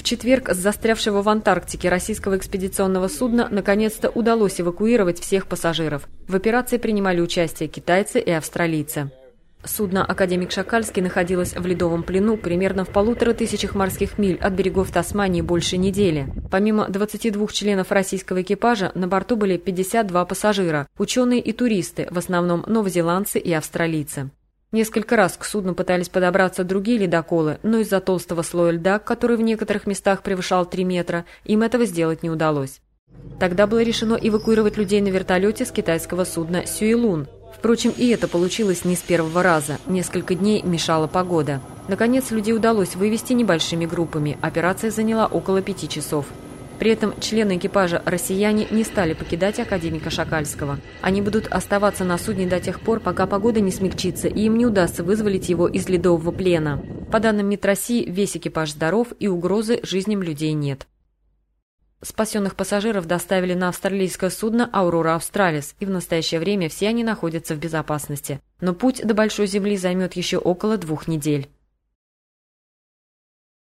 четверг с застрявшего в Антарктике российского экспедиционного судна наконец-то удалось эвакуировать всех пассажиров. В операции принимали участие китайцы и австралийцы. Судно «Академик Шакальский» находилось в ледовом плену примерно в 1500 морских миль от берегов Тасмании больше недели. Помимо 22 членов российского экипажа, на борту были 52 пассажира, ученые и туристы, в основном новозеландцы и австралийцы. Несколько раз к судну пытались подобраться другие ледоколы, но из-за толстого слоя льда, который в некоторых местах превышал 3 метра, им этого сделать не удалось. Тогда было решено эвакуировать людей на вертолете с китайского судна «Сюэлун». Впрочем, и это получилось не с первого раза. Несколько дней мешала погода. Наконец, людей удалось вывести небольшими группами. Операция заняла около 5 часов. При этом члены экипажа россияне не стали покидать академика Шакальского. Они будут оставаться на судне до тех пор, пока погода не смягчится и им не удастся вызволить его из ледового плена. По данным МИД России, весь экипаж здоров и угрозы жизням людей нет. Спасенных пассажиров доставили на австралийское судно «Аурора Австралис», и в настоящее время все они находятся в безопасности. Но путь до Большой Земли займет еще около 2 недель.